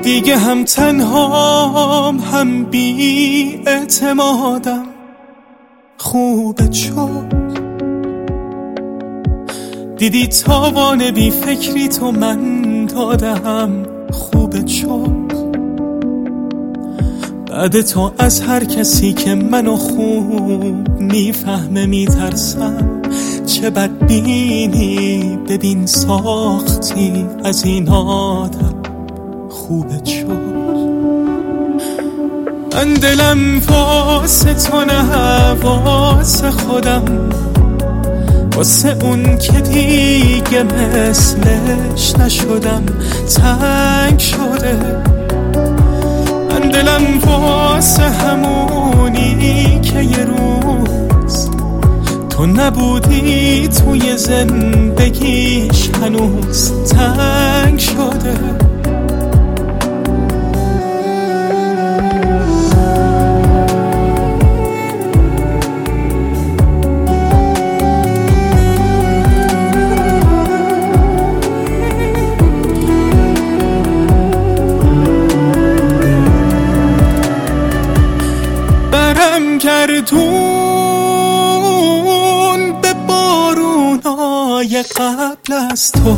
دیگه هم تنهام هم بی اعتمادم. خوبه شد دیدی تاوان بی فکری تو من دادم. خوبه شد بعد تو از هر کسی که منو خوب میفهمه میترسم. چه بدبینی ببین ساختی از این آدم. خوبه شد من دلم واسه تو نه واسه خودم، واسه اون که دیگه مثلش نشدم. تنگ شده من دلم واسه همونی که یه روز تو نبودی توی زندگیش هنوز تنگ شده. گردون به بارونای قبل از تو،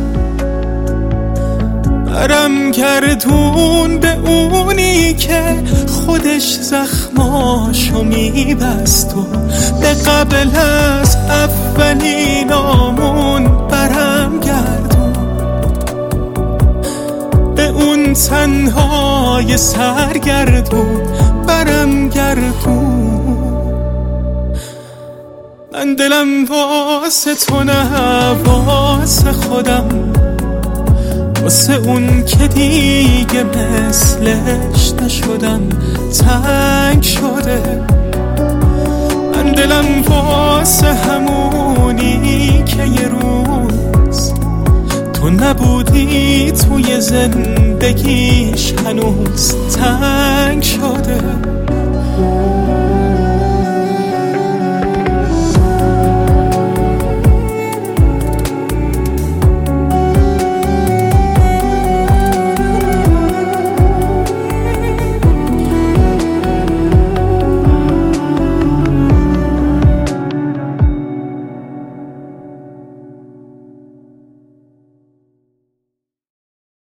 برم گردون به اونی که خودش زخماشو میبست و به قبل از اولین آمون. برم گردون به اون تنهای سرگردون. برم گردون من دلم واسه تو نه واسه خودم، واسه اون که دیگه مثلش نشدم. تنگ شده من دلم واسه همونی که یه روز تو نبودی توی زندگیش هنوز تنگ شده.